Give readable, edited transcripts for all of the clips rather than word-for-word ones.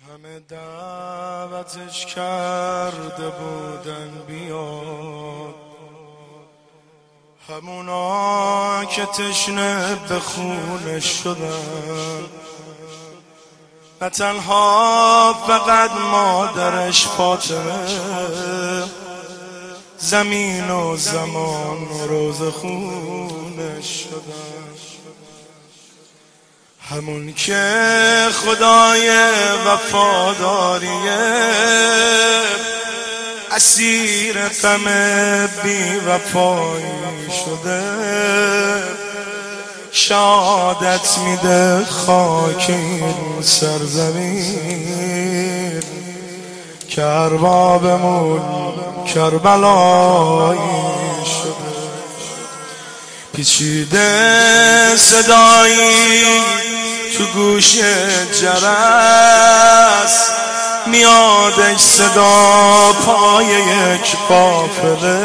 همه دعوتش کرده بودن بیاد، همونا که تشنه به خونش شدن، نه تنها فقط مادرش فاطمه، زمین و زمان روز خونش شدن. همون که خدای وفاداریه، اسیر غم بی وفایی شده، شهادت میده خاک این سرزمین که اربابمون کربلایی شده. پیچیده صدایی تو گوش جرس، میادش صدا پای یک قافله،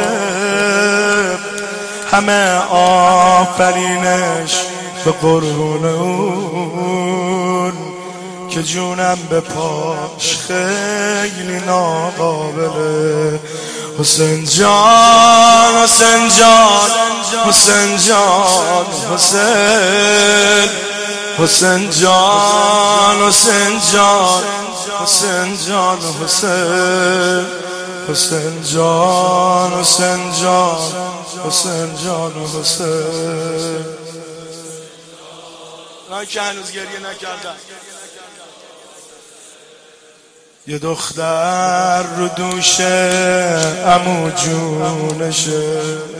همه آفرینش به قربون اون که جونم به پاش خیلی ناقابله. حسین جان حسین جان حسین جان حسین حسین جان حسین جان حسین جان حسین حسین جان حسین جان حسین جان حسین. نه که هنوز گریه نکردن. یه دختر رو دوش عمو جونشه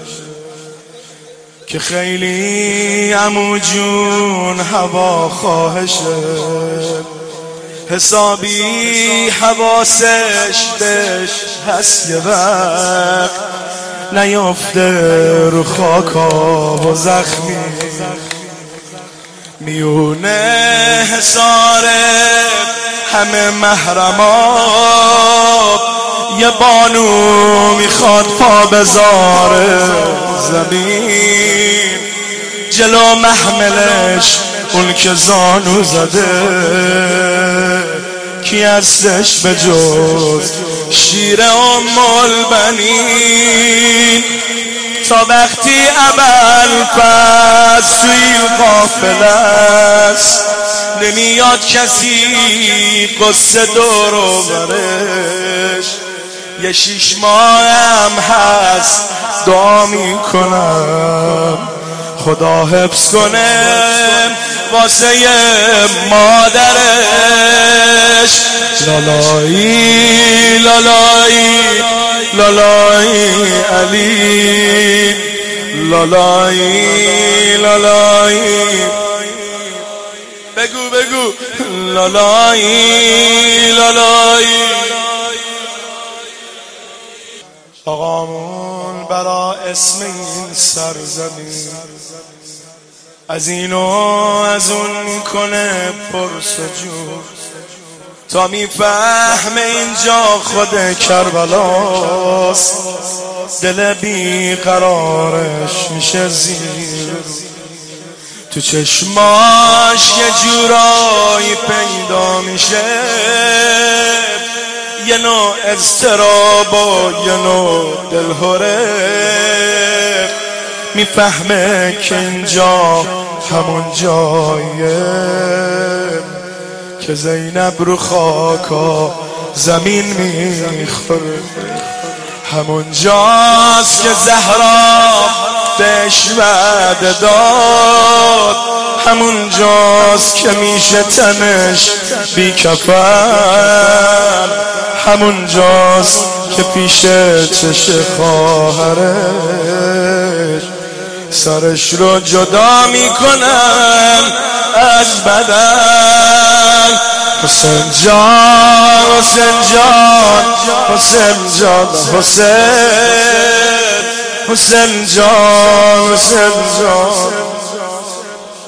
که خیلی عمو جون هوا خواهشه، حسابی حواسش بهش هست یه وقت نیافته رو خاکا و زخمی، میونه حساره همه محرمات، یه بانو میخواد پا بذاره زمین، جلو محملش اون که زانو زده، کی هستش به جز شیر ام البنین. تا وقتی ابوالفضل توی قافله است، نمیاد کسی قصه دور و برش، یه 6 ماهم هست دعا میکنم خدا حفظ کنه واسه مادرش. لالایی لالایی لالایی علی، لالایی لالایی بگو بگو لالایی لالایی. آقامون برا اسم این سرزمین از این و از اون میکنه پرسجود، تا میفهمه اینجا خود کربلاست، دل بیقرارش میشه زیر، تو چشماش یه جورایی پیدا میشه، یه نوع اضطراب و یه نوع دلهوره، میفهمه که اینجا همون جایه که زینب رو خاکا زمین میخوره، همون جاست که زهرا بهش وعده داد، همون جاست که میشه تنش بی کفن، همون جاست که پیش چش خواهرش سرش رو جدا میکنن از بدن. حسین جان حسین جان حسین جان حسین حسین جان حسین جان